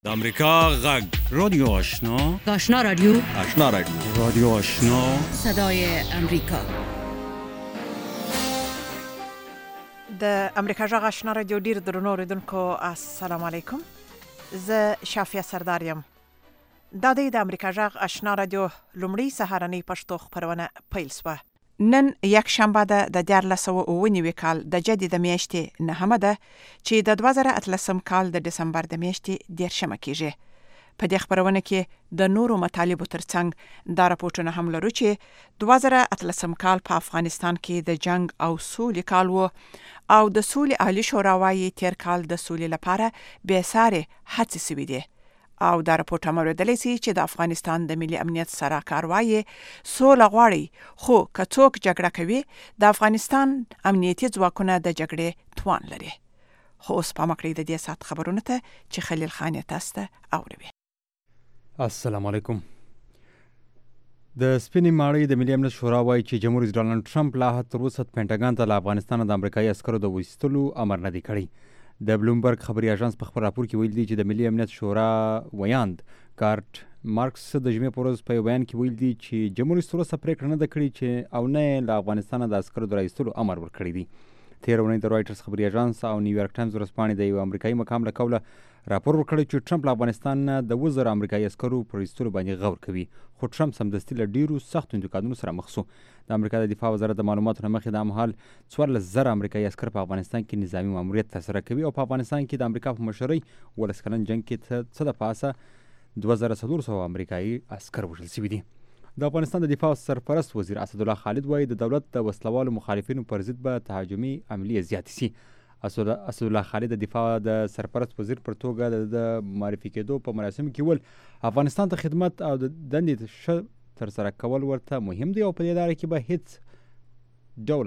د امریکا غږ رادیو آشنا آشنا رادیو رادیو آشنا صدای امریکا. د امریکا غږ آشنا رادیو ډیر درنو اوریدونکو السلام علیکم. زه شافیه سردار یم. دا د امریکا غږ آشنا رادیو لومړی سهارنۍ پښتو خبرونه پیل شوه. نن یک شنبه ده د 2019 کال د جدید میاشتې نهمه ده چې د 2013 کال د دسمبر د میاشتې 10مه کیږي. په دې خبرونه کې د نورو مطالبو ترڅنګ دا راپورټونه هم لرو چې 2013 کال په افغانستان کې د جنگ او سولې کال و او د سولې عالی شورا وايي تیر کال د سولې لپاره بې ساري هڅې شوې دي. او دا راپورټ هم اوریدلی سي چې د افغانستان د ملي امنیت سره کاروایي سوله غواړي، خو که څوک جګړه کوي د افغانستان امنیتي ځواکونه د جګړې توان لري. خو اوس په مکړې د دې سات خبرونه ته چې خلیل خان تاسو ته اوروي. السلام علیکم. د سپینې ماړۍ د ملي امنیت شورا وايي چې جمهور رئیس ډانلډ ټرمپ لا تر اوسه پینټاګان ته له افغانستان د امریکایي عسکرو د ویستلو امر نه دی کړی. د بلومبرګ خبري اژانس په خبر راپور کې ویل دي چې د ملي امنیت شورا ویاند کارت مارکس د جمعې په ورځ په بیان کې ویل دي چې جمهور رئیس تر اوسه پریکړه نه ده کړې چې او نه له افغانستان د عسکرو د راایستلو امر ورکړی دی. تېره اونۍ د رایټرز خبري اژانس او نیویارک ټایمز ورځپاڼې د یو امریکایي مقام له قوله راپور ورکړی چې ټرمپ له افغانستان نه د 1000 امریکایي عسکرو پر ایستلو باندې غور کوي، خو ټرمپ سمدستي له ډیرو سختو انتقادونو سره مخ شو. د امریکا د دفاع وزارت د معلوماتو نه مخې د مهال 14000 امریکایي عسکر په افغانستان کې نظامی ماموریت ترسره کوي او په افغانستان کې د امریکا په مشرۍ 10 کلن جنگ کې څه د پاسه 2400 امریکایي عسکر وژل شوي دي. د افغانستان د دفاع سرپرست وزیر اسدالله خالد وایي د دولت د وسلوالو مخالفینو پر ضد به تهاجمي عملیې زیاتې سي. اسدالله خالد د دفاع د سرپرست وزیر پر توګه د معرفي کېدو په مراسمو کې ول افغانستان ته خدمت او د دندې ترسره کول ورته مهم دی او په دې لاره کې به هیڅ ډول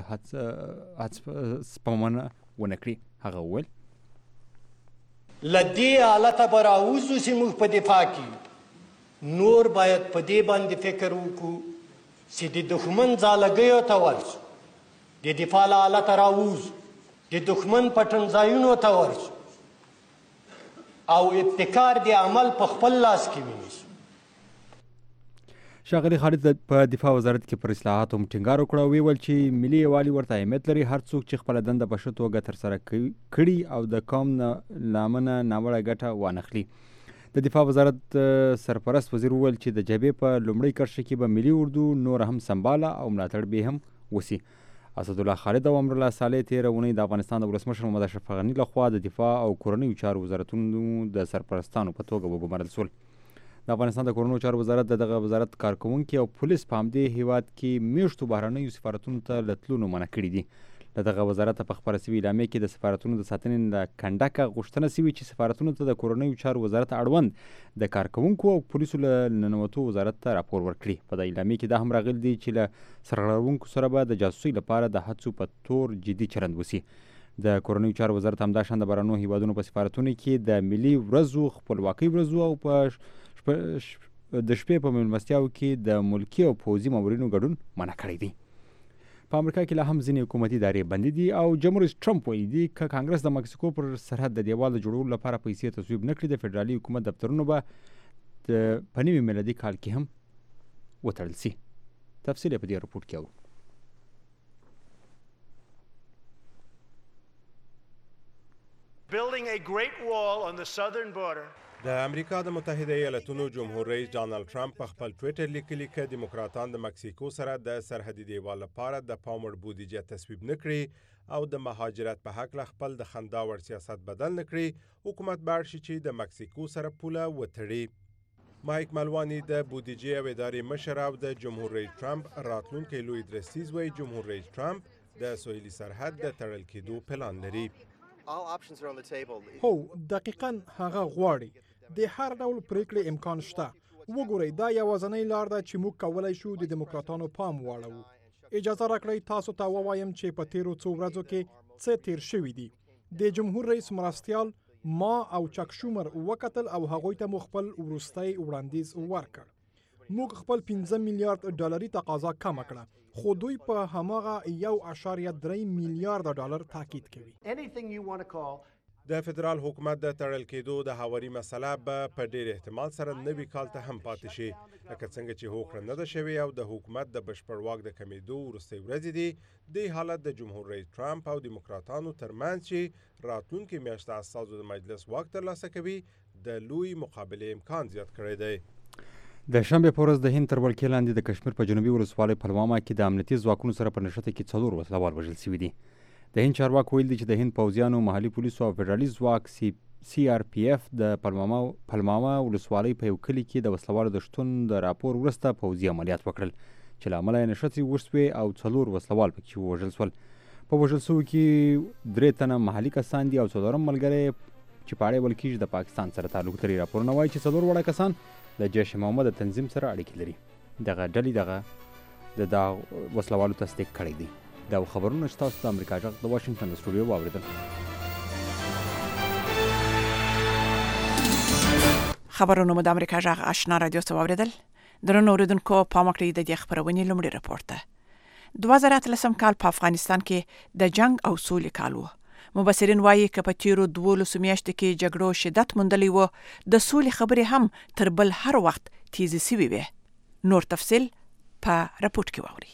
سپمونه ونه کړي. هغه وویل له دې حالته به راوځو چې موږ په دفاع کې نور باید په دې باندې فکر وکړو چې د دښمن ځالګیو ته ورسو، د دفاع له حالته راوځو، د دښمن پټنځایونو ته ورسو او ابتکار د عمل په خپل لاس کې ونیسو. ښاغلي خالد په دفاع وزارت کې پر اصلاحاتو ټینګار وکړ او ویل چې ملي یووالي ورته اهمیت لري. هر څوک چې خپله دنده په ښه توګه ترسره کړي او د قوم لامنه ناوړه ګټه وانخلي. د دفاع وزارت سرپرست وزیر وویل چې د جبهې په لومړۍ کرښه کې به ملي اردو نور هم سمباله او ملاتړ به هم وسی. اسدالله خالد او امرالله صالح تېره اونۍ د افغانستان د ولسمشر محمد اشرف غني لخوا د دفاع او کورنیو چارو وزارتونو د سرپرستانو په توګه وګمارل شول. د افغانستان د کورنیو چارو وزارت دغه وزارت کارکوونکي او پولیس په همدې هیواد کې میشتو بهرنیو سفارتونو ته له تللو منع کړي دي. له دغه وزارت په خپره سوي اعلامیه کې د سفارتونو د ساتنې له کنډکه غوښتنه سوي چې سفارتونو ته د کورنیو چارو وزارت اړوند د کارکوونکو او پولیسو له ننوتو وزارت ته راپور ورکړي. په دې اعلامیه کې دا هم راغلي دي چې له سرغړونکو سره به د جاسوسۍ لپاره د هڅو په تور جدي چلند وسي. د کورنیو چارو وزارت همداشان د بهرنیو هیوادونو په سفارتونو کې د ملي ورځو، خپلواکۍ ورځو او د شپې په مېلمستیاو کې د ملکي او پوځي مامورینو ګډون منع کړی دی. په امریکا کې لا هم ځینې حکومتي ادارې بندې دي او جمهور رئیس ټرمپ ویلي دي که کانګرس د مکسیکو پر سرحد د دیوال د جوړولو لپاره پیسې تصویب نه کړي د فدرالي حکومت دفترونه به په نوي میلادي کال کې هم وتړل سي. تفصیل یې په دې راپورټ کې اورو. Building a great wall on the southern border. د امریکا د متحده ایالاتونو جمهور رئیس ډانلډ ټرمپ په خپل ټویټر لیکلي چې دیموکراتان د مکسیکو سره د سرحدي دیوال لپاره د پام وړ بودیجه تصویب نه کړي او د مهاجرت په حق خپل د خندا وړ سیاست بدل نه کړي، حکومت باید شي چې د مکسیکو سره پوله وتړي. مایک ملوانی د بودیجې او ادارې مشر او د جمهور رئیس ټرمپ راتلونکی لوی درستیز وایي جمهور رئیس ټرمپ د سویلي سرحد د تړل کېدو پلان لري. هو دقیقاً هغه غواړي د هر ډول پریکړې امکان شته. وګورئ دا یوازینۍ لار ده چې موږ کولی شو د دیموکراتانو پام واړوو. اجازه راکړئ تاسو ته ووایم چې په تیرو څو ورځو کې څه تیر شوي دي. د جمهور رئیس مرستیال ما او چک شومر وکتل او هغوی ته مو خپل وروستی وړاندیز ورکړ. موږ خپل 15 میلیارډ ډالري تقاضا کم کړه، خو دوی په هماغه 1.3 میلیارډ ډالر تاکید کوي. د فدرال حکومت د تړل کېدو د هواري مسله به په ډېر احتمال سره نوي کال ته هم پاتې شي، لکه څنګه چې هوکړه نه ده شوې او د حکومت د بشپړ واک د کمېدو وروستۍ ورځې دي. دې حالت د جمهور رئیس ټرمپ او دیموکراتانو ترمنځ چې راتلونکې میاشت د استازو د مجلس واک ترلاسه کوي د لوی مقابلې امکان زیات کړی دی. د شنبې په ورځ د هند تر ولکې لاندې د کشمیر په جنوبي ولسوالۍ پلواما کې د امنیتي ځواکونو سره په نښته کې 4 وسلوال وژل شوي دي. د هند چارواکو ویل دي چې د هند پوځیانو، محلي پولیسو او فدرالي ځواک CRPF د پلواما ولسوالۍ په یو کلي کې د وسلوالو د شتون د راپور وروسته پوځي عملیات وکړل چې له امله یې نښتې وشوې او 4 وسلوال پکې ووژل شول. په وژل شویو کې 3 تنه محلي کسان دي او 4م ملګری چې په اړه ویل کېږي د پاکستان سره تعلق لري. راپورونه وایي چې 4 وړه کسان د جیش محمد تنظیم سره اړیکې لري. دغه ډلې د وسلوالو تصدیق کړی دی. دا خبرونه چې تاسو د امریکا غږ د واشنگټن د سټوډیو واوریدل. خبرونه مو د امریکا غږ آشنا رادیو څخه واوریدل. درنو اوریدونکو پام وکړئ د دې خبرونې لومړی راپور ته. 2013 کال په افغانستان کې د جنگ او سولې کال و. مبصرین وایي چې په تیرو 12 میاشتو کې جګړو شدت موندلی و، د سولې خبرې هم تر بل هر وخت تیزې سوي وي. نور تفصیل په راپور کې واورئ.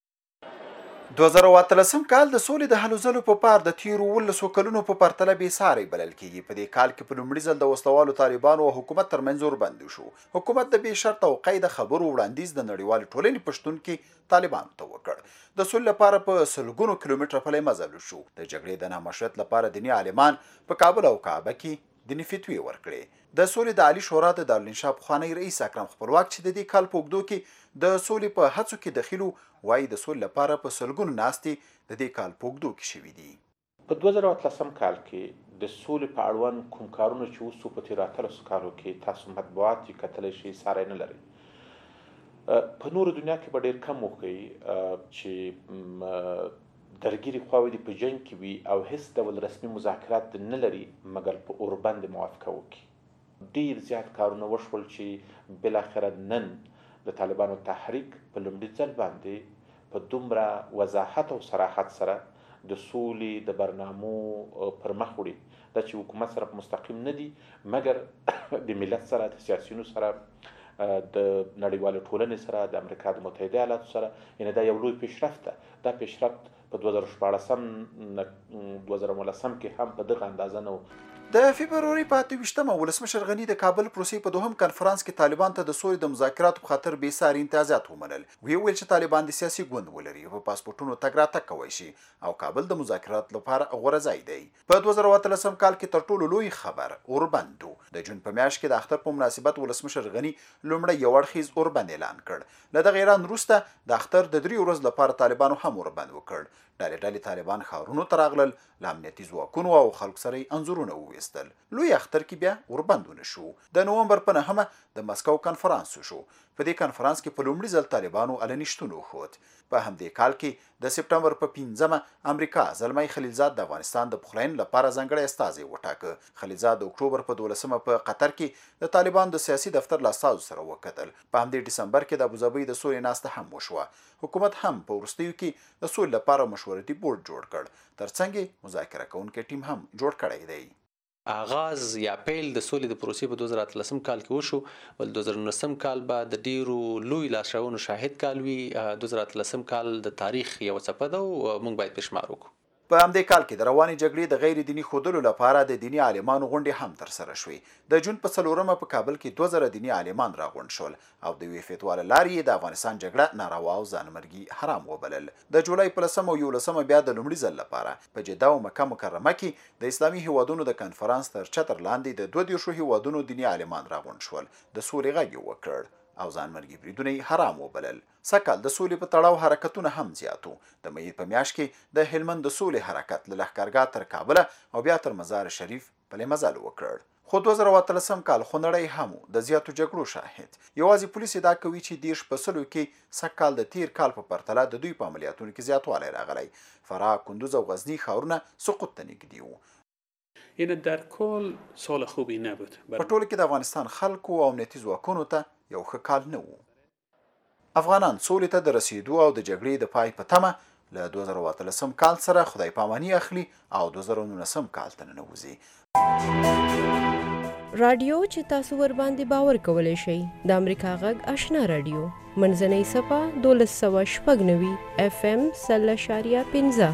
2013 کال د سولې د هلو ځلو په پار د تیرو 12 کلونو په پرتله بې ساری بلل کېږي. په دې کال کې په لومړي ځل د وسلوالو طالبانو او حکومت ترمنځ اوربند شو. حکومت د بې شرط او قید خبرو وړاندیز د نړیوالې ټولنې په شتون کې طالبانو ته وکړ. د سولې لپاره په سلګونو کیلومتره پلی مزل شو. د جګړې د نامشروعیت لپاره دیني عالمان په کابل او کعبه کې دیني فتوی ورکړې. د سولې د عالی شورا د دارالانشا پخوانی رئیس اکرم خپلواک چې د دې کال په اوږدو کې د سولې په هڅو کې دخیلو، وایي د سولې لپاره په سلګونو ناستې د دې کال په اوږدو کې شوي دي. په 2013 کال کې د سولې په اړوند کوم کارونه چې وسو په تیر 13 کالو کې تاسو مطبوعات یې کتلی شئ، ساری نه لرئ. په نورو دنیا کې به ډېر کم وښیي چې درګیري خواوې دې په جنګ کې وي او هیڅ ډول رسمي مذاکرات نه لري مګر په اوربند موافقه وکړي. ډېر زیات کارونه وشول چې بالاخره نن د طالبانو تحریک په لومړي ځل باندې په دومره وضاحت او صراحت سره د سولې د برنامو پر مخ وړي. دا چې حکومت سره مستقیم نه دي مګر د ملت سره، د سیاسیونو سره، د نړیوالو ټولنې سره، د امریکا د متحده ایالاتو سره. یعنې دا یو لوی پیشرفت ده. دا پیشرفت په 2014 کې هم په دغه اندازه نه و. د فبروري په 28 ولسمشر غني د کابل پروسې په دوهم کنفرانس کې طالبان ته د سولې د مذاکراتو په خاطر بې ساري امتیازات ومنل. ویل چې طالبان د سیاسي ګوند ولري، په پاسپورتونو تګ راتګ کولی شي او کابل د مذاکرات لپاره غوره ځای دی. په 2013 کال کې تر ټولو لوی خبر اوربند و. د جون په میاشت کې د اختر په مناسبت ولسمشر غني لومړی یو اړخیز اوربند اعلان کړ. له دغه اعلان وروسته د اختر د 3 ورځو لپاره طالبانو هم اوربند وکړ. ډلې طالبان ښارونو ته راغلل، له امنیتي ځواکونو او خلکو سره یې انځورونه وویستل. لوی اختر کې بیا اوربند ونه شو. د نومبر په 9 د مسکو کنفرانس شو. په دې کنفرانس کې په لومړي ځل طالبانو علني شتون وښود. په همدې کال کې د سپټمبر په 15 امریکا زلمی خلیلزاد د افغانستان د پخلاینې لپاره ځانګړی استازی وټاکه. خلیلزاد د اکتوبر په 12 په قطر کې د طالبان د سیاسي دفتر له استازو سره وکتل. په همدې ډسمبر کې د ابوظبي د سولې ناسته هم وشوه. حکومت هم په وروستیو کې د سولې لپاره مشورتي بورډ جوړ کړ. ترڅنګ مذاکره کوونکی ټیم هم جوړ کړی دی. آغاز یا پیل د سولې د پروسې په 2013 کال کې وشو، ول 2019 کال به د ډیرو لوی لاسرونو شاهد کال وي. 2013 کال د تاریخ یو څپه ده او موږ باید پېشمار وکړو. په همدې کال کې د روانې جګړې د غیر دیني ښودلو لپاره د دیني عالمانو غونډې هم ترسره شوې. د جون په 4 په کابل کې 2000 دیني عالمان راغونډ شول او د یوې فتوا له لارې د افغانستان جګړه ناروا او ځانمرګي حرام وبلل. د جولای په 10 او 11 بیا د لومړي ځل لپاره په جده او مکه مکرمه کې د اسلامي هیوادونو د کنفرانس تر چتر لاندې د 22 هیوادونو دیني عالمان راغونډ شول. د سولې غږ وکړ او ځانمرګي بریدونه حرام وبلل. سکهال د سولې په تړاو حرکتونه هم زیاتو. د مې په میاشت کې د هلمند د سولې حرکت له لښکرګاه تر کابل او بیا تر مزار شریف پلی مزل وکړ. خو 2013 کال خونړی هم د زیاتو جګړو شاهد. یوازې پولیس ادعا کوي چې 10% کې سکهال د تیر کال په پرتله د دوی په عملیاتونو کې زیاتوالی راغلی. فراه، کندوز او غزنی ښارونه سقوط ته نږدې وو. یعنی در کل سال خوبی نبود. په ټوله کې د افغانستان خلکو او امنیتي ځواکونو ته یو ښه کال نه و. افغانان سولې ته د رسیدو او د جګړې د پای په تمه له 2013 کال سره خدای پاماني اخلي او 2019 کال ته ننوځي. رادیو چې تاسو ور باندې باور کولای شئ د امریکا غږ آشنا رادیو منځنۍ صفه 1290 FM 0.15.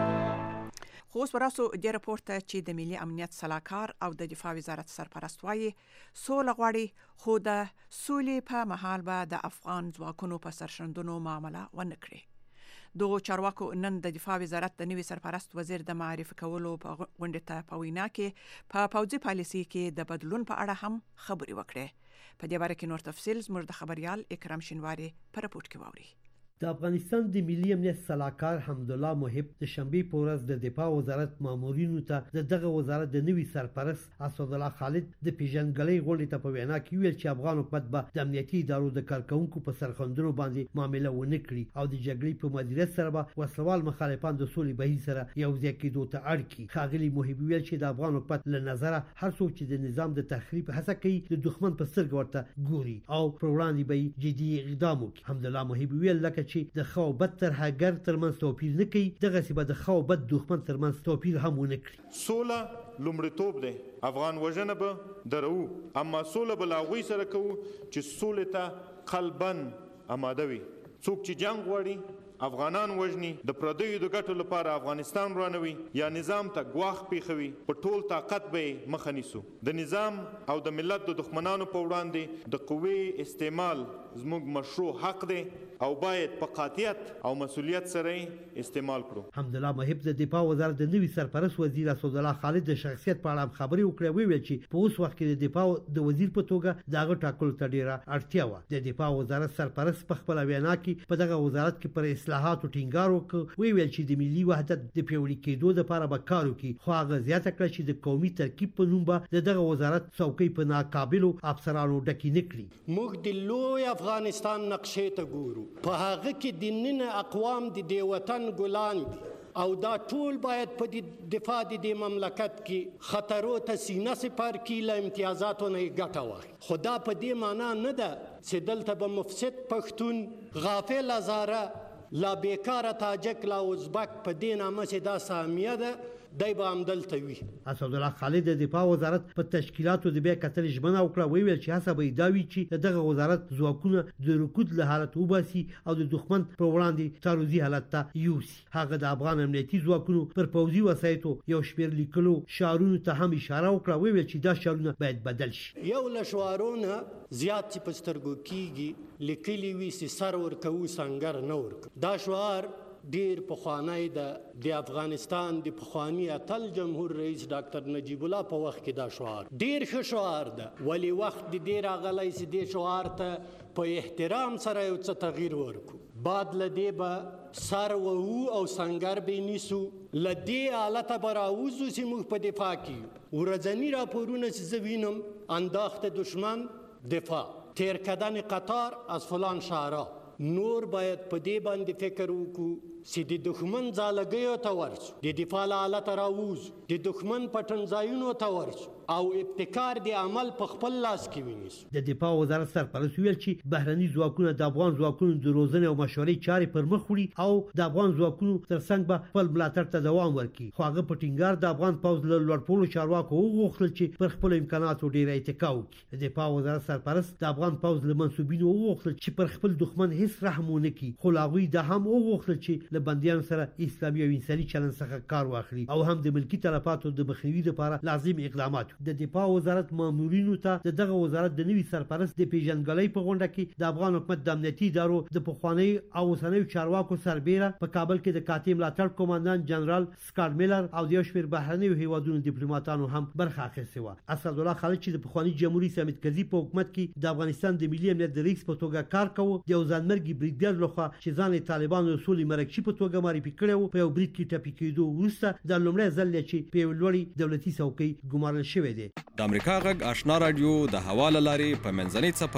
خو اوس وراسو د راپورټ چې د ملي امنیت صلاحکار او د دفاع وزارت سرپرست وایي سوله غواړي خو د سولې په مهال به د افغان ځواکونو په سرښندنو معامله ونه کړي. دغو چارواکو نن د دفاع وزارت د نوي سرپرست وزیر د معرفي کولو په غونډه ته په وینا کې په پوځي پالیسي کې د بدلون په اړه هم خبرې وکړې. په دې باره کې نور تفصیل زموږ د خبريال اکرام شینواری په راپورټ کې واوري. د افغانستان د ملي امنیت صلاحکار حمدالله محب د شنبې په ورځ د دفاع وزارت مامورینو ته دغه وزارت د نوي سرپرست اسدالله خالد د پیژنګلۍ غونډې ته په وینا کې ویل چې افغان حکومت به د امنیتي ادارو د کارکونکو په سرښندنو باندې معامله ونه کړي او د جګړې په مدیریت سره به وسلوال مخالفان د سولې بهیر سره یو ځای کېدو ته اړ کړي. ښاغلي محب ویل چې د افغان حکومت له نظره هر څوک چې د نظام د تخریب هڅه کوي د دښمن په سترګه ورته ګوري او پر وړاندې به جدي اقدام وکړي. حمدالله محب ویل لکه چې د خو بد ترهګر ترمنځ توپیر نه کوي دغه سی به د خو بد دښمن ترمنځ توپیر هم ونه کړي. سوله لومړیتوب دی، افغان وژنه به درو، اما سوله به لا غوي سره کوو چې سولې ته قلبا آماده وي. څوک چې جنگ غواړي افغانان وژني د پردیو د ګټو لپاره افغانستان ورانوي یا نظام ته ګواښ پیښوي په ټول طاقت به مخه نیسو. د نظام او د ملت د دښمنانو په وړاندې د قوې استعمال زموږ مشروع حق دی او باید په قاطعیت او مسؤلیت سره استعمال کړو. حمدالله محب د دفاع وزارت د نوي سرپرست وزیر اسدالله خالد د شخصیت په اړه خبرې وکړې. ویل چې په اوس وخت کې د دفاع د وزیر په توګه دغه ټاکلو ته ډیره اړتیا و. د دفاع وزارت سرپرست په خپل وینا کې په دغه وزارت کې پر اصلاحاتو ټینګار وکړ. ویل چې د ملي وحدت د پیاوړي کېدو لپاره به کار وکړي، خو هغه زیاته کړه چې د قومي ترکیب په نوم به دغه وزارت څوکۍ په ناقابلو افسرانو ډکې نه کړي. موږ د لوی افغانستان نقشې ته ګورو، په هغه کې د نن اقوام د دې وطن ګلان دي او دا ټول باید په دفاع د دې مملکت کې خطرو ته سینه سپار کړي، له امتیازاتو نه یې ګټه واخلي. خو دا په دې معنا نه ده چې دلته به مفسد پښتون، غافل هزاره، لا بیکاره تاجک، لا ازبک په دې نامه چې دا سامیه ده دای به هم دلته وي. اسدالله خالد د دفاع وزارت په تشکیلاتو د بیا کتل ژمنه وکړه. ویل چې هڅه به دا وي چې دغه وزارت ځواکونه د رکود له حالت وباسي او د دښمن پر وړاندې تعرضي حالت ته یوسي. هغه د افغان امنیتي ځواکونو پر پوځي وسایطو یو شمېر لیکلو شعارونو ته هم اشاره وکړه. ویل چې دا شعارونه باید بدل شي. یو له شعارونه زیات چې په سترګو کېږي لیکلي وي چې سر ورکوو سنګر نه ورکوو. دا شعار ډیر پخوانی د افغانستان د پخوانی اتل جمهور رئیس ډاکټر نجیب الله په وخت کې دا شعار ډیر ښه شعار ده، ولی وخت د دې راغلی چې دې شعار ته په احترام سره یو څه تغییر ورکړو. بعد له دې به سر وهو او سنګر به نیسو، له دې حالته به راوځو چې موږ په دفاع کې یو. ورځني راپورونه چې زه وینم انداخت دشمن دفاع، تیر کردن قطار از فلان شهرها، نور باید په دې باندې فکر وکړو چې د دښمن ځالګیو ته ورسو، د دفاع له حالته راووځو، د دښمن پټنځایونو ته ورسو او ابتکار د عمل په خپل لاس کې ونیسو. د دفاع وزارت سرپرست ویل چې بهرني ځواکونه د افغان ځواکونو د روزنې او مشورې چارې پر مخ وړي او د افغان ځواکونو ترڅنګ به خپل ملاتړ ته دوام ورکړي. خو هغه په ټینګار د افغان پوځ له لوړپوړو چارواکو وغوښتل چې پر خپلو امکاناتو ډېره اتکا وکړي. د دفاع وزارت سرپرست د افغان پوځ له منصوبینو وغوښتل چې پر خپل دښمن هیڅ رحم ونه کړي، خو له هغوی دا هم وغوښتل چې له بندیانو سره اسلامي او انساني چلند څخه کار واخلي او هم د ملکي تلفاتو د مخنیوي لپاره لازم اقدامات. د دفاع وزارت مامورینو ته دغه وزارت د نوي سرپرست د پیژنګلۍ په غونډه کې د افغان حکومت د امنیتي ادارو د پخواني او اوسنیو چارواکو سربیره په کابل کې د کاتب ملاتړ قوماندان جنرال سکاټ میلر او د یو شمېر بهرنیو هیوادونو ډیپلوماټانو هم برخه اخیستې وه. اسدالله خالد چې د پخواني جمهوریت حامد کرزي په حکومت کې د افغانستان د ملي امنیت د رئیس په توګه کار کوي، د یو ځانمرګي بریدګر لخوا چې ځان یې طالبانو د سولې مرکچي په توګه معرفي کړی و، په یو برید کې ټپي کېدو وروسته دا لومړی ځل دی چې په یو لوړې دولتي څوکۍ ګمارل شوی دی. د امریکا غږ آشنا رادیو د حواله لارې په منځنۍ څپه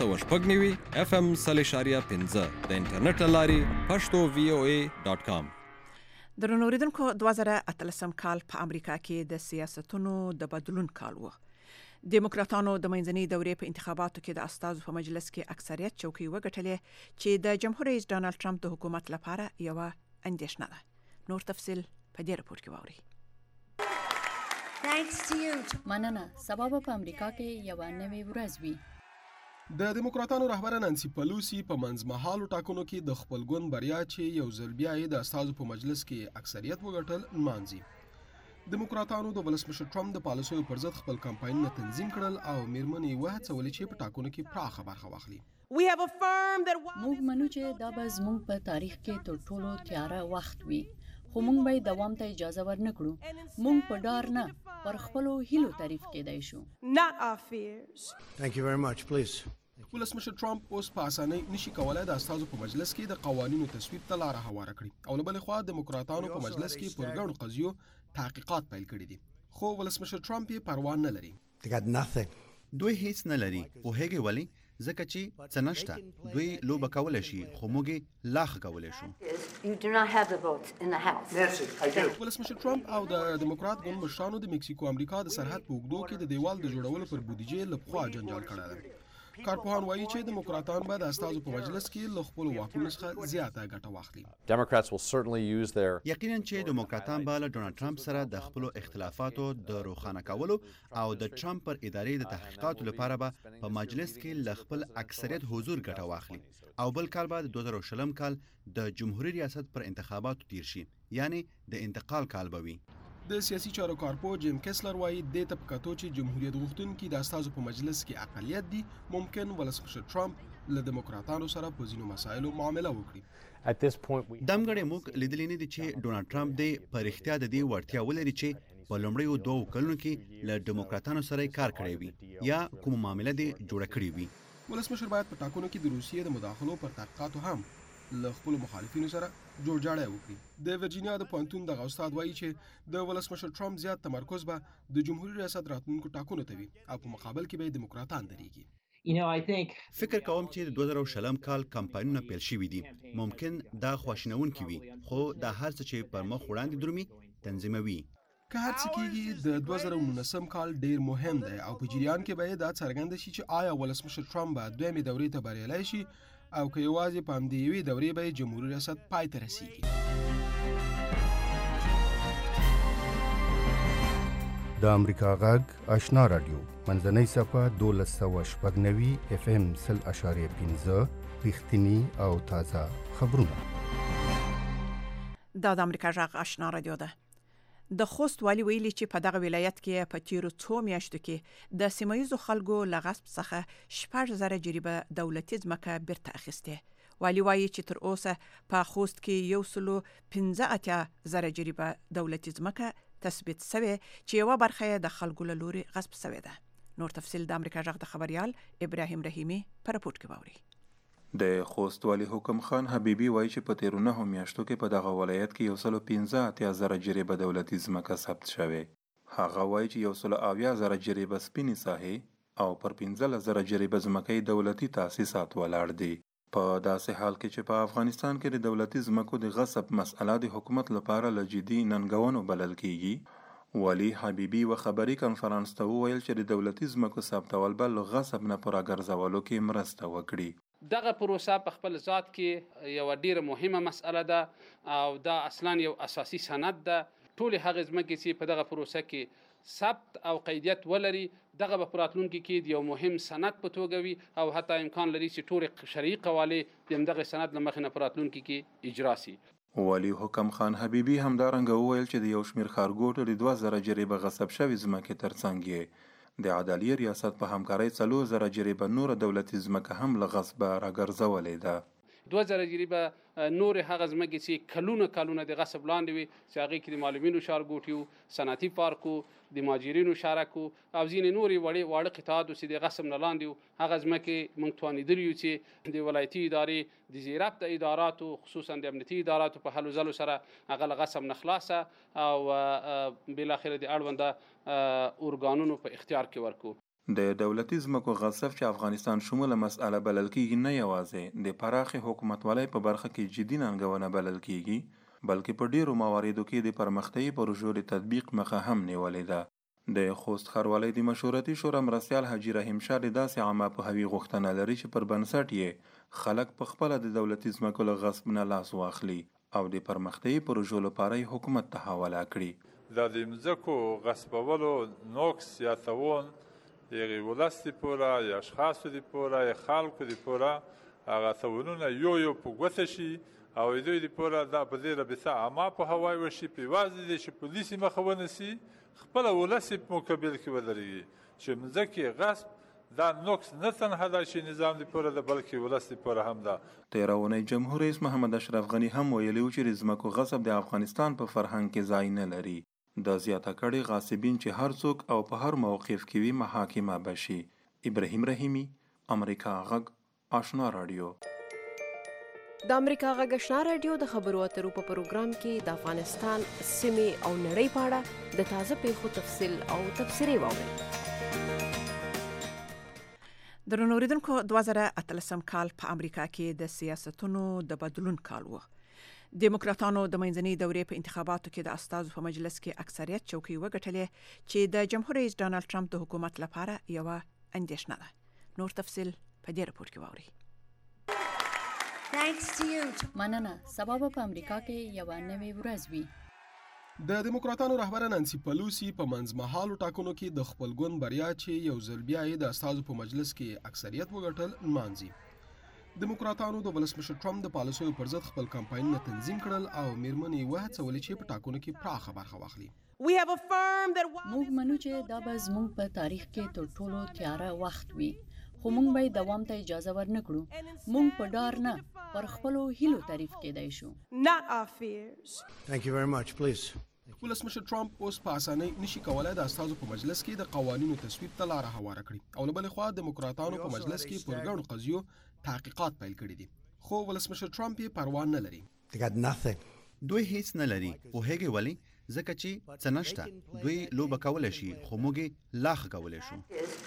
1290 FM 0.15 د انټرنیټ لارې pashto.voa.com. درنو اوریدونکو 2013 کال په امریکا کې د سیاستونو د بدلون کال و. دیموکراتانو د منځنۍ دورې په انتخاباتو کې د استازو په مجلس کې اکثریت چوکۍ وګټلې چې د جمهور رئیس ډانلډ ټرمپ د حکومت لپاره یو اندېښنه ده. نور تفصيل په دې رپورت کې واورئ. مننه. سبا په امریکا کې یو نوې ورځ وي. د دیموکراتانو رهبر نانسی پلوسی په منځمهالو ټاکنو کې د خپل ګوند بریا چې یو ځل بیا د استازو په مجلس کې اکثریت وګټل نمانځي. دیموکراتانو د ولسمشر ټرمپ د پالیسیو پر ضد خپل کمپاینونه تنظیم کړل او میرمنې وهڅولې چې په ټاکنو کې پراخه برخه واخلي. موږ منو چې دا به زموږ په تاریخ کې تر ټولو تیاره وخت وي، خو موږ به دوام ته اجازه ورنکړو. موږ په ډار نه، پر خپلو هیلو تعریف کېدای شو. ولسمشر ټرمپ اوس په اسانۍ نشي کولای د استازو په مجلس کې د قوانینو تصویب ته لاره هواره کړي او له بلې خوا دیموکراتانو په مجلس کې پر ګڼو قضیو تحقیقات پیل کړي دي، خو ولسمشر ټرمپ یې پروا نه لري. دوی هیڅ نه لري. پوهیږئ ولې؟ ځکه چې څه نشته. دوی لوبه کولی شي خو موږ لا ښه کولی شو. ولسمشر ټرمپ او د دیموکرات ګوند مشرانو د مکسیکو امریکا د سرحد په اوږدو کې د دیوال د جوړولو پر بودیجې له پخوا جنجال کړی دی. کارپوهان وایي چې دیموکراتان به د استازو په مجلس کې له خپلو واکونو څخه زیاته ګټه واخلي. یقینا چې دیموکراتان به له ډونالډ ټرمپ سره د خپلو اختلافاتو د روښانه کولو او د ټرمپ پر ادارې د تحقیقاتو لپاره به په مجلس کې له خپل اکثریت حضور ګټه واخلي او بل کال به د 2020 کال د جمهوریت ریاست پر انتخاباتو تیر شي، یعنی د انتقال کال به وي. د سیاسي چارو کارپو جیم کیسلر وایي دې ته په کتو چې جمهوریت غوښتونکي د استازو په مجلس کې اقلیت دي، ممکن ولسمشر ټرمپ له دیموکراتانو سره په ځینو مسایلو معامله وکړي. دمګړې موږ لیدلی نه دي چې ډونالډ ټرمپ دې په رښتیا د دې وړتیا ولري چې په لومړیو 2 کلونو کې له دیموکراتانو سره کار کړی وي یا کوم معامله دې جوړه کړې وي. ولسمشر باید په ټاکنو کې د روسیې د مداخلو پر تحقیقاتو هم له خپل مخالفینو سره جوړجاړی وکړي. د ورجینیا د پوهنتون دغه استاد وایي چې د ولسمشر ټرمپ زیات تمرکز به د جمهوریت ریاست راتلونکو ټاکنو ته وي او په مقابل کې به دیموکراتان درېږي. فکر کوم چې د 2020 کال کمپاینونه پیل شوي دي. ممکن دا خواشینونکي وي، خو دا هر څه چې پر مخ وړاندې درومي تنظیموي. که هر څه کېږي د 2019 کال ډیر مهم دی او په جریان کې به دا څرګنده شي چې آیا ولسمشر ټرمپ به دویمې دورې ته بریالی شي او که یوازې په همدې یوې دورې به جمهوریت ریاست پای ته رسیږي. د امریکا غږ آشنا رادیو منځنۍ صفحه 1290 FM 0.5 رښتینی او تازه خبرونه. دا د امریکا غږ آشنا رادیو ده. د خوست والی ویلي چې په دغه ولایت کې په تیرو 2 میاشتو کې د سیمایي خلکو لغصب څخه 6000 جریبه دولتي ځمکه بیرته اخیسته. والی وایي چې تر اوسه په خوست کې 115 جریبه دولتي ځمکه تثبیت شوه چې یو برخه د خلکو له لوري غصب شوه ده. نور تفصیل د امریکا غږ د خبريال ابراهیم رحیمی په رپورت کې واوري. د خوست والی حکم خان حبیبی وایي چې په تیرو 9 میاشتو کې په دغه ولایت کې 115 جریبه دولتي ځمکه ثبت شوه. هغه وایي چې 170 جریبه سپینې ساحې او پر 15000 جریبه ځمکې دولتي تاسیسات ولاړ دي. په داسې حال کې چې په افغانستان کې د دولتي ځمکو د غصب مسأله د حکومت لپاره له جدي ننګونو بلل کیږي. والی حبیبی و خبري کانفرنس ته وویل چې د دولتي ځمکو ثبتول به له غصب نه پر راګرځولو کې مرسته وکړي. دغه پروسه په خپل ذات کې یو ډیره مهمه مسأله ده او دا اصلا یو اساسي سند ده. ټول هغه ځمکې چې په دغه پروسه کې ثبت او قیدیت ولري دغه په راتلونکي کې یو مهم سند په توګه وي او حتی امکان لري چې ټول شرعي قوالې دغه سند لمخې نه په راتلونکي کې اجرا شي. والی حکم خان حبیبی همدارنګه وویل چې د یو شمېر ښارګوټو د 2000 جریبه غصب شوي ځمکې ترڅنګ یې د عدلیې ریاست په همکارۍ 4000 جریبه نور دولتي ځمکه هم له غصبه راګرځولې ده. 2000 جریبه نور هغه ځمکې چې کلونه د غصب لاندې وي چې هغه کې د معلمینو ښارګوټي او صنعتي پارکو د ماجرینو شارکو او ځینې نورې واړه قطعات چې د غصب نه لاندې هغه ځمکې موږ توانېدلي یو چې د ولایتي ادارې د زیربط اداراتو خصوصا د امنیتي اداراتو په هلو ځلو سره هغه له غصب نه خلاصه او بالاخره د اړونده ارګانونو په اختیار کې ورکو. د دولتي ځمکو غصب چې افغانستان شموله مسأله بلل کیږي نه یوازې د پراخې حکومتولۍ په برخه کې جدي ننګونه بلل کیږي بلکې په ډیرو مواردو کې د پرمختیایي پروژو د تطبیق مخه هم نیولې ده. د خوست ښاروالۍ د مشورتي شورا مرستیال حاجي رحیم شاه د داسې عامه پوهاوي غوښتنه لري چې پر بنسټ یې خلک په خپله د دولتي ځمکو له غصب نه لاس واخلي او د پرمختیايي پروژو لپاره یې حکومت ته حواله کړي. د مځکو غصبولو نوکس یا توون یغه ولستی پورا یا اشخاص دی پورا یا خلکو دی پورا هغه تونونه یو په ګوته شي او دوی دی پورا دا په دې رابطه عامه په هوای وشي په وازه دي چې پولیسي مخونه سي خپل ولسی په مقابل کې ودرېږي چې مځکه غصب دا نوکس نه تنها دا چې نظام دی پورا د بلکې ولسی پورا هم دا. تیرونه جمهور رئیس محمد اشرف غنی هم ویلي چې رزمکو غصب د افغانستان په فرهنګ کې ځای نه لري. د زیاته کړي غاصبین چې هر څوک او په هر موقف کې وي محاکمه بشي. ابراهیم رحیمی، امریکا غږ آشنا رادیو. د امریکا غږ آشنا رادیو د خبرو اترو په پروګرام کې د افغانستان سیمې او نړۍ په اړه د تازه پیښو تفصیل او تبصرې واورئ. درنو اوریدونکو 2013 کال په امریکا کې د سیاستونو د بدلون کال و. دیموکراتانو د منځنۍ دورې په انتخاباتو کې د استازو په مجلس کې اکثریت چوکۍ وګټلې چې د جمهور رئیس ډانلډ ټرمپ د حکومت لپاره یو اندېښنه ده. نور تفصیل په دې راپور کې واورئ. مننه. سبا په امریکا کې یو نوې ورځ وي. د دیموکراتانو رهبر نانسی پلوسی په منځمهالو ټاکنو کې د خپل ګوند بریا چې یو ځل بیا د استازو په مجلس کې اکثریت وګټل نمانځي. دیموکراتانو د ولسمشر ټرمپ د پالیسیو پر ضد خپل کمپاینونه تنظیم کړل او میرمنې وهڅولې چې په ټاکنو کې پراخه برخه واخلي. موږ منو چې دا به زموږ په تاریخ کې تر ټولو تیاره وخت وي، خو موږ به دوام ته اجازه ورنکړو. موږ په ډار نه پر خپلو هیلو تعریف کېدای شو. ولسمشر ټرمپ اوس په اسانۍ نشي کولای د استازو په مجلس کې د قوانینو تصویب ته لاره هواره کړي او له بلې خوا دیموکراتانو په مجلس کې پر ګڼو قضیو تحقیقات پیل کړي دي، خو ولسمشر ټرمپ یې پروا نه لري. دوی هیڅ نه لري. پوهیږي ولی؟ ځکه چې څه نشته. دوی لوبه کولی شي خو موږ لا ښه کولی شو.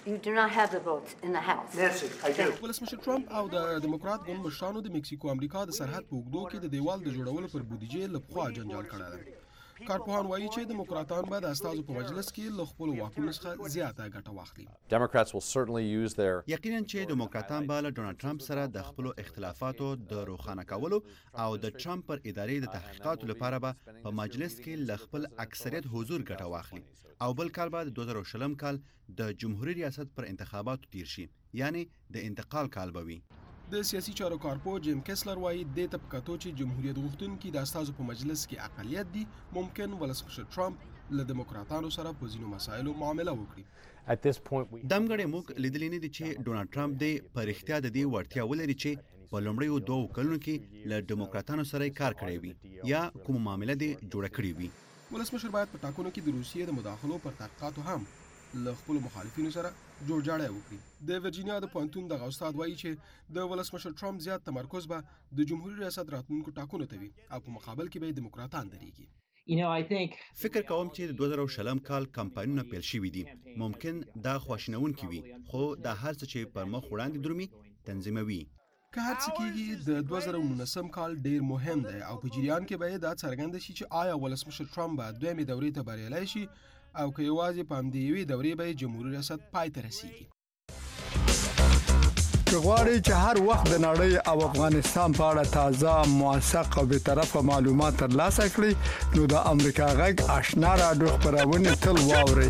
ولسمشر ټرمپ او د دیموکرات ګوند مشرانو د مکسیکو امریکا د سرحد په اوږدو کې د دیوال د جوړولو پر بودیجې له پخوا جنجال کړی دی. کارپوهان وایي چې دیموکراتان به د استازو په مجلس کې له خپلو واکونو څخه زیاته ګټه واخلي. یقینا چې دیموکراتان به له ډونالډ ټرمپ سره د خپلو اختلافاتو د روښانه کولو او د ټرمپ پر ادارې د تحقیقاتو لپاره به په مجلس کې له خپل اکثریت حضور ګټه واخلي او بل کال به د 2020 کال د جمهوریت ریاست پر انتخاباتو تیر شي، یعنی د انتقال کال به وي. د سیاسي چارو کارپو جیم کیسلر وایي د طبقاتو چې جمهوریت غوښتونکي د استازو په مجلس کې اقلیت دي ممکن ولسمشر ټرمپ له دیموکراتانو سره په ځینو مسایلو معامله وکړي. دمګړې موږ لیدلی نه دي چې ډونالډ ټرمپ د پرختیا د دې وړتیا ولري چې په لومړیو 2 کلونو کې له دیموکراتانو سره کار کړی وي یا کوم معامله دې جوړه کړې وي. ولسمشر باید په ټاکنو کې د روسیې د مداخلو پر تحقیقاتو هم له خپل مخالفینو سره جوړجاړی وکړي. د ورجینیا د پوهنتون دغه استاد وایي چې د ولسمشر ټرمپ زیات تمرکز به د جمهوریت ریاست راتلونکو ټاکنو ته وي او په مقابل کې به دیموکراتان درېږي. فکر کوم چې د 2020 کال کمپاینونه پیل شوي دي. ممکن دا خواشینونکي وي، خو دا هر څه چې پر مخ وړاندې درومي تنظیموي. که هر څه کېږي د 2019 کال ډیر مهم دی او په جریان کې به دا څرګنده شي چې آیا ولسمشر ټرمپ به دویمې دورې ته بریالی شي او که یوازې په همدې یوې دورې به جمهوریت ریاست پای ته رسیږي. که غواړئ چې هر وخت د نړۍ او افغانستان په اړه تازه، موثق او بیطرفه معلومات ترلاسه کړئ نو د امریکا غږ آشنا رادیو خپرونې تل واورئ.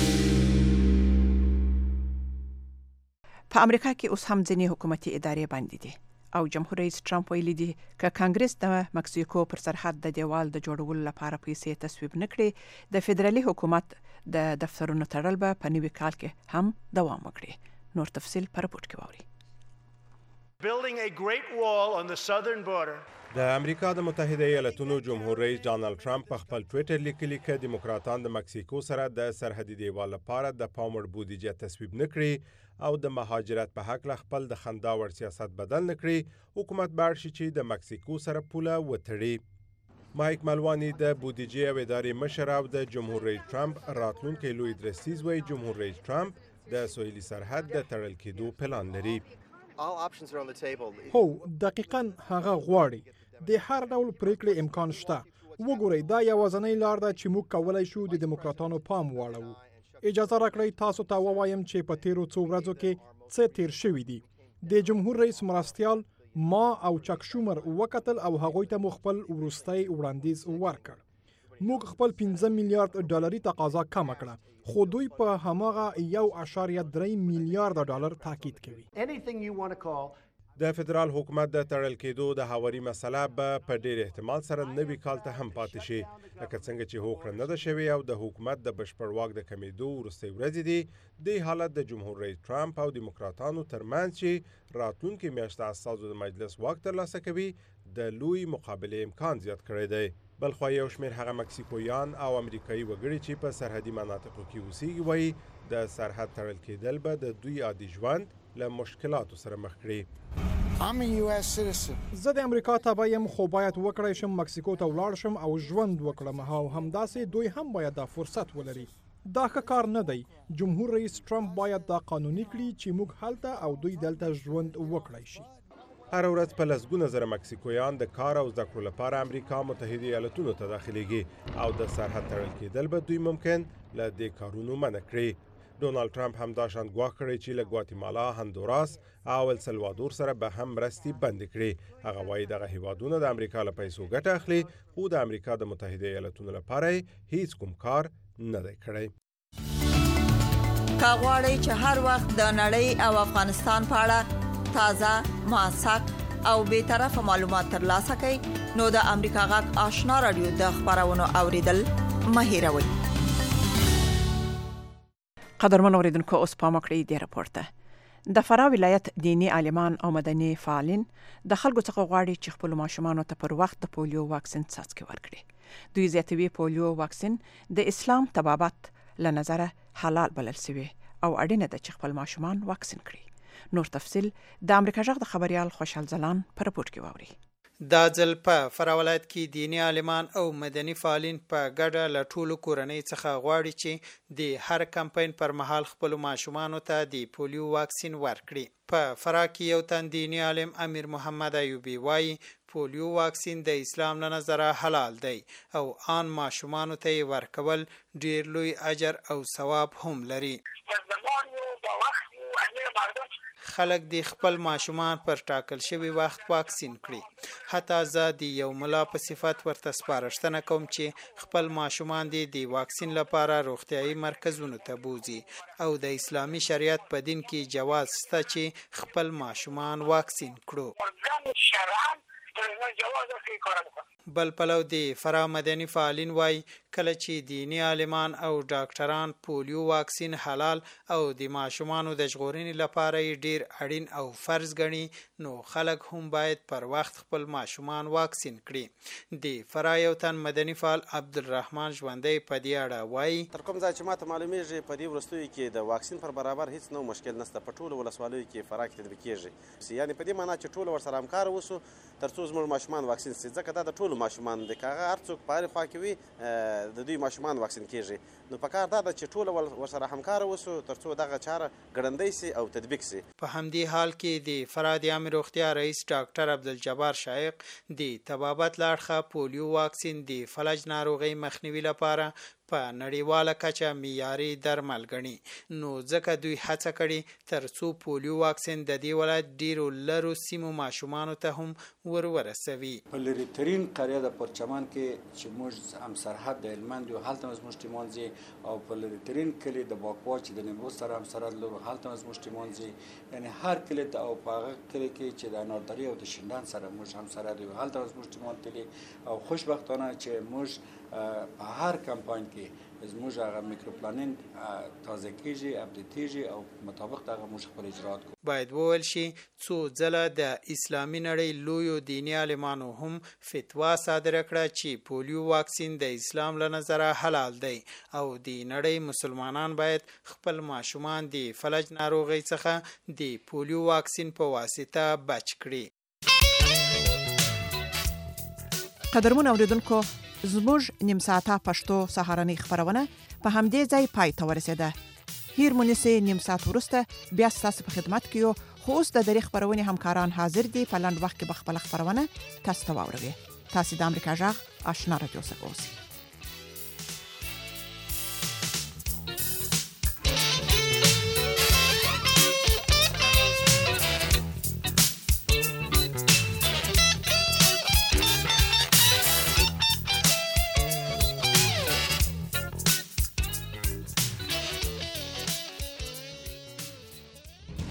په امریکا کې اوس هم ځینې حکومتي ادارې بندي دي او جمهور رئیس ټرمپ ویلي دي که کانګرس د مکسیکو پر سرحد د دیوال د جوړولو لپاره پیسې تصویب نکړي د فدرالي حکومت د دفترونو تړل به په نوي کال کې هم دوام وکړي. نور تفصیل په راپور کې واورئ. Building a great wall on the southern border. د امریکا د متحده ایالاتونو جمهور رئیس ډانلډ ټرمپ په خپل ټویټر لیکلي کې دیموکراتان د مکسیکو سره د سرحدي دیوال لپاره د پاومړ بودیجه تصویب نکړي او د مهاجرت په حق له خپل د خندا وړ سیاست بدل نکړي، حکومت باید شي چې د مکسیکو سره پوله وتړي. مایک ملوانی د بودیجې او ادارې مشر او د جمهور رئیس ټرمپ راتلونکي لوی درستیز وایي جمهور رئیس ټرمپ د سویلي سرحد د تړل کېدو پلان لري. هو دقیقاً هغه غواړي. د هر ډول پریکړې امکان شته. وګورئ دا یوازینۍ لار ده چې موږ کولی شو د دیموکراتانو پام واړوو. اجازه راکړئ تاسو ته ووایم چې په تیرو څو ورځو کې څه تیر شوي دي. د جمهور رئیس مرستیال ما او چک شومر وکتل او هغوی ته خپل وروستي وړاندیز ورکړ. موږ خپل 15 میلیارډ ډالري تقاضا کم کړه، خو دوی په هماغه 1.3 میلیارډ ډالر تاکید کوي. د فدرال حکومت د تړل کېدو د هواري مسله به په ډېر احتمال سره نوي کال ته هم پاتې شي، لکه څنګه چې هوکړه نه ده شوې او د حکومت د بشپړ واک د کمیدو وروستۍ ورځې دي. د حالت د جمهور رئیس ټرمپ او دیموکراتانو ترمنځ چې راتلونکي میاشت استازو د مجلس واک ترلاسه کوي د لوی مقابله امکان زیات کړی دی. بلخوا یو شمېر هغه مکسیکویان او امریکایي وګړي چې په سرحدي مناطقو کې اوسېږي وایي د سرحد تړل کېدل به د دوی عادي ژوند له مشکلاتو سره مخ کړي. زه د امریکا تابع یم، خو باید وکړای شم مکسیکو ته ولاړ شم او ژوند وکړم، او همداسې دوی هم باید دا فرصت ولري. دا ښه کار نه دی. جمهور رئیس ټرمپ باید دا قانوني کړي چې موږ هلته او دوی دلته ژوند وکړای شي. هر ورځ په لسګونه زره مکسیکویان د کار او زده کړو لپاره امریکا متحده ایالتونو ته داخليږي او د سرحد تړل کېدل به دوی ممکن له دې کارونو منع کړي. ډونالد ټرمپ هم دا شان ګواښ کړی چې له ګواتیمالا، هندوراس او السلوادور سره به هم مرستې بندې کړي. هغه وایي دغه هیوادونه د امریکا له پیسو ګټه اخلي، خو د امریکا د متحده ایالتونو لپاره هیڅ کوم کار نه دی کړی. که غواړئ چې هر وخت د نړۍ او افغانستان په اړه تازه، موثق او بی‌طرفه معلومات ترلاسه کړئ، نو د امریکا غږ آشنا رادیو د خبرونو اوریدل مه هېروئ. قدرمن اوریدونکو، اوس پام وکړئ د راپورته. د فراه ولایت دینی عالمان او مدني فعالین د خلکو څخه غواړي چې خپل ماشومان ته پر وخت د پولیو واکسین څاڅکي ورکړي. دوی زیاتوي پولیو واکسین د اسلام طبابت له نظره حلال بلل شوی او اړینه ده چې خپل ماشومان واکسین کړي. نور تفصيل د امریکا جغ د خبريال خوشحال زلان په رپورت کې واوري. دا ځل په فراه ولایت کې دینی عالمان او مدني فعالین په ګډه له ټولو کورنۍ څخه غواړي چې د هر کمپاین پر مهال خپل ماشومان ته د پولیو واکسین ورکړي. په فراه کې یو تن دینی عالم امیر محمد ایوبی وایي پولیو واکسین د اسلام له نظره حلال دی او آن ماشومان ته ورکول ډیر لوی اجر او ثواب هم لري. خلک د خپل ماشومان پر ټاکل شوی وخت واکسین کړي. حتی زه د یو ملا په صفت ورته سپارښتنه کوم چې خپل ماشومان د واکسین لپاره روغتیايي مرکزونو ته بوزي او د اسلامي شریعت په دین کې جواز شته چې خپل ماشومان واکسین کړو. بل پلو د فراه مدني فعالین وای کله چې دینی عالمان او ډاکټران پولیو واکسین حلال او د ماشومانو د ژغورنې لپاره ډیر اړین او فرض ګڼي، نو خلک هم باید پر وخت خپل ماشومان واکسین کړي. د فراه یو تن مدني فعال عبدالرحمن ژوندی په دې اړه وای تر کوم ځای چې ماته معلومیږي په دې وروستیو کې د واکسین پر برابر هیڅ نو مشکل نشته. په ټولو ولسوالیو کې فراه کې تطبیق کیږي، یعنی په دې معنی چې ټول ورسره همکار وسو ترڅو زموږ ماشومان واکسین شي. ځکه دا د ټولو ماشومان د کاغه هر څوک په هر خوا کې وي د دوی ماشومان واکسین کیږي، نو په کار دا ده چې ټول ورسره همکار وسو ترڅو دغه چاره ګړندۍ سي او تطبیق سي. په همدې حال کې د فراه د عامه روغتیا رئیس ډاکټر عبدالجبار شایق د طبابت لاړخه پولیو واکسین د فلج ناروغي مخنیوي لپاره په نړیواله کچه معیاري درمل ګڼي، نو ځکه دوی هڅه کړې ترڅو پولیو واکسین د دې ولایت ډیرو لرو سیمو ماشومانو ته هم ورسوي. په لرې ترین قریه د پرچمن کې چې موږ هم سرحد د هلمند یو هلته زموږ ټیمانځي او په لرې ترین کلي د باکوا چې د نیمروز سره هم سرحد لرو هلته زموږ ټیمانځي، یعنی هر کلي ته او په هغه کلي کې چې د اناردري او د شینډان سره موږ هم سرحد یو هلته زموږ ټیمان تلي او خوشبختانه چې موږ په هر کمپاین کې زموږ هغه میکروپلانینګ تازه کیږي، اپډیټیږي او مطابق هغه موږ خپل اجرات کوو. باید وویل شي څو ځله د اسلامي نړۍ لویو دیني عالمانو هم فتوا صادره کړه چې پولیو واکسین د اسلام له نظره حلال دی او د نړۍ مسلمانان باید خپل ماشومان د فلج ناروغۍ څخه د پولیو واکسین په واسطه بچ کړي. قدرمن اوریدونکو، زموږ نیم ساعته پښتو سهارنۍ خبرونه په همدې ځای پای ته ورسېده. هیر مونږه نیم ساعت ورسته بیا ستاسو په خدمت کې یو، خو اوس د دری خبرونه همکاران حاضر دي په لاند وخت کې بخپل خبرونه تاسو ته واوروي. تاسو د امریکا جغ آشنا رادیو څخه اوسئ.